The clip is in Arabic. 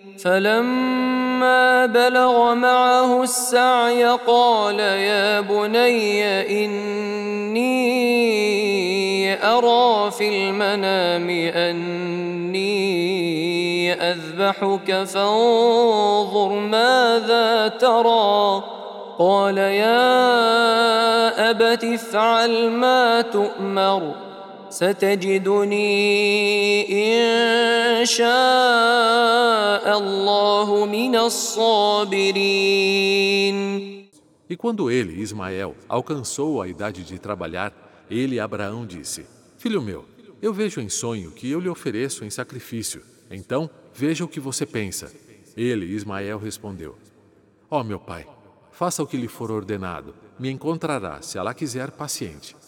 فلما بلغ معه السعي قال يا بني إني أرى في المنام أني أذبحك فانظر ماذا ترى. قال يا أبت افعل ما تؤمر ستجدني إن شاء الله من الصابرين. E quando ele, Ismael, alcançou a idade de trabalhar, ele, Abraão, disse: Filho meu, eu vejo em sonho que eu lhe ofereço em sacrifício. Então, veja o que você pensa. Ele, Ismael, respondeu: Ó meu pai, faça o que lhe for ordenado. Me encontrará, se Alá quiser, paciente.